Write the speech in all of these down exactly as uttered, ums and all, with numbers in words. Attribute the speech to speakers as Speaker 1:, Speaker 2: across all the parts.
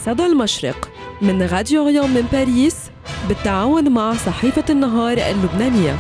Speaker 1: صدى المشرق من راديو ريون من باريس بالتعاون مع صحيفة النهار اللبنانية.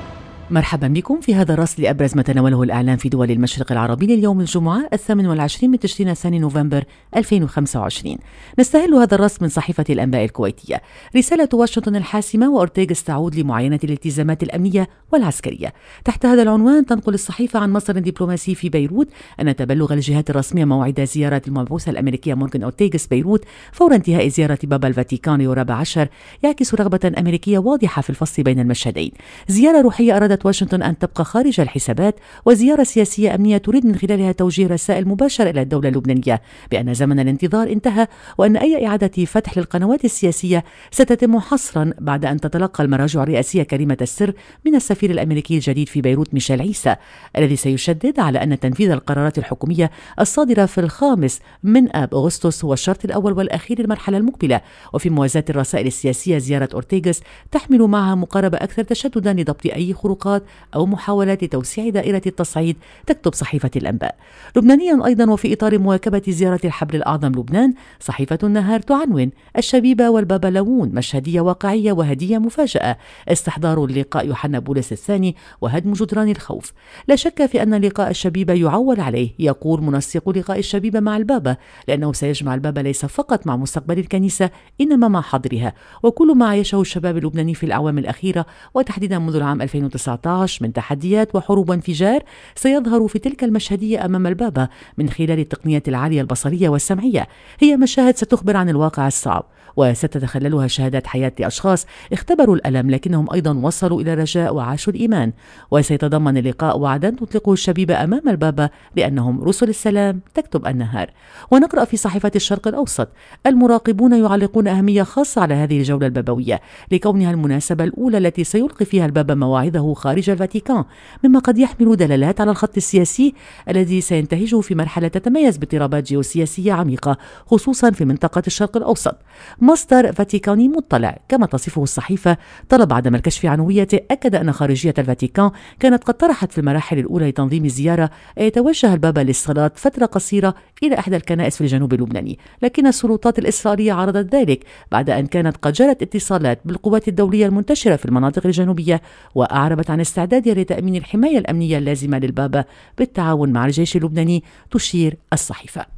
Speaker 2: مرحبا بكم في هذا الرصد لأبرز ما تناوله الإعلام في دول المشرق العربي لليوم الجمعة الثامن والعشرين من تشرين الثاني نوفمبر ألفين وخمسة وعشرين. نستهل هذا الرصد من صحيفة الأنباء الكويتية. رسالة واشنطن الحاسمة وأورتيغس تعود لمعاينة الالتزامات الأمنية والعسكرية. تحت هذا العنوان تنقل الصحيفة عن مصدر دبلوماسي في بيروت أن تبلغ الجهات الرسمية موعد زيارة المبعوثة الأمريكية مورغان أورتيغس بيروت فور انتهاء زيارة بابا الفاتيكان ليو الرابع عشر يعكس رغبة أمريكية واضحة في الفصل بين المشهدين. زيارة روحية أرادت واشنطن أن تبقى خارج الحسابات، وزيارة سياسية أمنية تريد من خلالها توجيه رسائل مباشرة إلى الدولة اللبنانية بأن زمن الانتظار انتهى، وأن أي إعادة فتح للقنوات السياسية ستتم حصرا بعد أن تتلقى المراجع الرئاسية كلمة السر من السفير الأمريكي الجديد في بيروت ميشيل عيسى، الذي سيشدد على أن تنفيذ القرارات الحكومية الصادرة في الخامس من آب أغسطس هو الشرط الأول والأخير للمرحلة المقبلة. وفي موازاة الرسائل السياسية، زيارة أورتيغس تحمل معها مقاربة أكثر تشددا لضبط أي خروقات أو محاولات لتوسيع دائرة التصعيد. تكتب صحيفة الأنباء. لبنانيا أيضا، وفي إطار مواكبة زيارة الحبر الأعظم لبنان، صحيفة النهار تعنون: الشبيبة والبابلوون، مشهدية واقعية وهدية مفاجأة. استحضار اللقاء يوحنا بولس الثاني وهدم جدران الخوف. لا شك في أن لقاء الشبيبة يعول عليه، يقول منسق لقاء الشبيبة مع البابا، لأنه سيجمع البابا ليس فقط مع مستقبل الكنيسة إنما مع حاضرها. وكل ما عايشه الشباب اللبناني في الأعوام الأخيرة وتحديدا منذ العام ألفين وتسعة عشر من تحديات وحروب وانفجار سيظهر في تلك المشهدية أمام البابا من خلال التقنية العالية البصرية والسمعية. هي مشاهد ستخبر عن الواقع الصعب، وستتخللها شهادات حياة لأشخاص اختبروا الألم لكنهم أيضا وصلوا إلى الرجاء وعاشوا الإيمان. وسيتضمن اللقاء وعدا تطلقه الشبيبة أمام البابا لأنهم رسل السلام. تكتب النهار. ونقرأ في صحيفة الشرق الأوسط: المراقبون يعلقون أهمية خاصة على هذه الجولة البابوية لكونها المناسبة الأولى التي سيلقي فيها البابا مواعظه خارج الفاتيكان، مما قد يحمل دلالات على الخط السياسي الذي سينتهجه في مرحلة تتميز باضطرابات جيوسياسية عميقة خصوصا في منطقة الشرق الأوسط. مصدر فاتيكاني مطلع كما تصفه الصحيفة طلب عدم الكشف عن هويته أكد أن خارجية الفاتيكان كانت قد طرحت في المراحل الأولى لتنظيم الزيارة أن يتوجه البابا للصلاة فترة قصيرة إلى إحدى الكنائس في الجنوب اللبناني، لكن السلطات الإسرائيلية عارضت ذلك بعد أن كانت قد جرت اتصالات بالقوات الدولية المنتشرة في المناطق الجنوبية، وأعربت عن استعدادها لتأمين الحماية الأمنية اللازمة للبابا بالتعاون مع الجيش اللبناني. تشير الصحيفة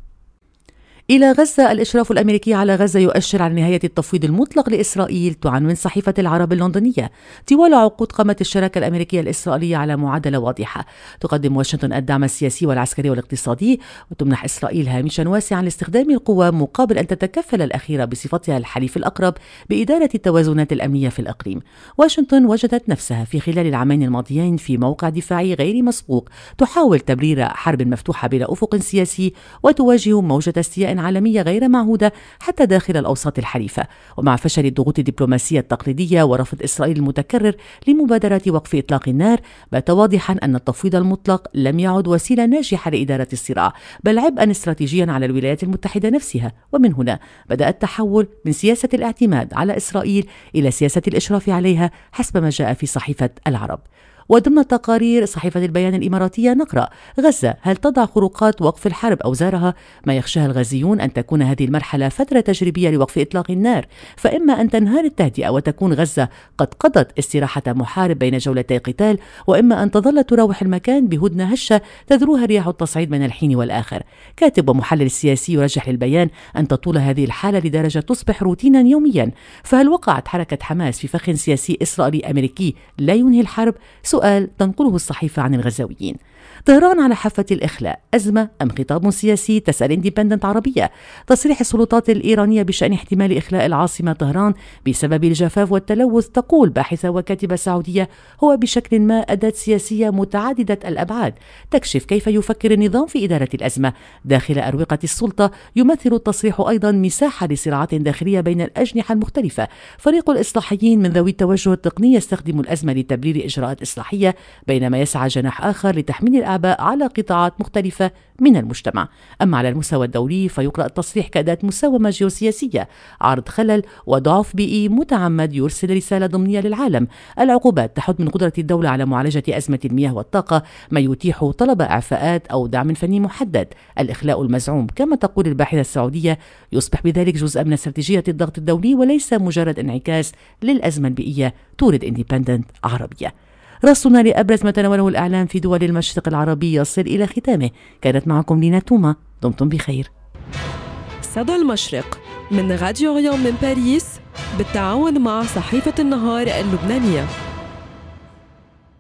Speaker 2: إلى غزة. الإشراف الأمريكي على غزة يؤشر على نهاية التفويض المطلق لإسرائيل. تعنون صحيفة العرب اللندنية: طوال عقود قامت الشراكة الأمريكية الإسرائيلية على معادلة واضحة تقدم واشنطن الدعم السياسي والعسكري والاقتصادي، وتمنح إسرائيل هامشا واسعا لاستخدام القوى مقابل أن تتكفل الأخيرة بصفتها الحليف الأقرب بإدارة التوازنات الأمنية في الإقليم. واشنطن وجدت نفسها في خلال العامين الماضيين في موقع دفاعي غير مسبوق تحاول تبرير حرب مفتوحة بلا أفق سياسي وتواجه موجة استياء عالمية غير معهودة حتى داخل الأوساط الحليفة. ومع فشل الضغوط الدبلوماسية التقليدية ورفض إسرائيل المتكرر لمبادرة وقف إطلاق النار، بات واضحا أن التفويض المطلق لم يعد وسيلة ناجحة لإدارة الصراع، بل عبئا استراتيجيا على الولايات المتحدة نفسها. ومن هنا بدأ التحول من سياسة الاعتماد على إسرائيل إلى سياسة الإشراف عليها حسب ما جاء في صحيفة العرب. وضمن تقارير صحيفة البيان الإماراتية نقرأ: غزة هل تضع خروقات وقف الحرب أوزارها؟ ما يخشاها الغزيون أن تكون هذه المرحلة فترة تجريبية لوقف إطلاق النار، فإما أن تنهار التهدئة وتكون غزة قد قضت استراحة محارب بين جولتي قتال، وإما أن تظل تراوح المكان بهدنة هشة تذروها رياح التصعيد من الحين والآخر. كاتب ومحلل سياسي يرجح للبيان أن تطول هذه الحالة لدرجة تصبح روتينا يوميا. فهل وقعت حركة حماس في فخ سياسي إسرائيلي أمريكي لا ينهي الحرب؟ سؤال تنقله الصحيفة عن الغزاويين. طهران على حافة الإخلاء، أزمة أم خطاب سياسي؟ تسأل إنديبندنت عربية. تصريح السلطات الإيرانية بشأن احتمال إخلاء العاصمة طهران بسبب الجفاف والتلوث، تقول باحثة وكاتبة سعودية: هو بشكل ما أداة سياسية متعددة الأبعاد تكشف كيف يفكر النظام في إدارة الأزمة داخل أروقة السلطة. يمثل التصريح أيضا مساحة لصراعات داخلية بين الأجنحة المختلفة. فريق الإصلاحيين من ذوي التوجه التقني يستخدم الأزمة لتبرير إجراءات إصلاحية، بينما يسعى جناح آخر لتحميل الأعباء على قطاعات مختلفة من المجتمع. أما على المستوى الدولي فيقرأ التصريح كأداة مساومة جيوسياسية، عرض خلل وضعف بيئي متعمد يرسل رسالة ضمنية للعالم. العقوبات تحد من قدرة الدولة على معالجة أزمة المياه والطاقة، ما يتيح طلب إعفاءات أو دعم فني محدد. الإخلاء المزعوم كما تقول الباحثة السعودية يصبح بذلك جزءا من استراتيجية الضغط الدولي وليس مجرد انعكاس للأزمة البيئية. تورد اندبندنت عربية. رصدنا لأبرز ما تناوله الإعلام في دول المشرق العربي يصل إلى ختامه. كانت معكم لينا توما، دمتم بخير.
Speaker 1: صدى المشرق من راديو ريون من باريس بالتعاون مع صحيفة النهار اللبنانية.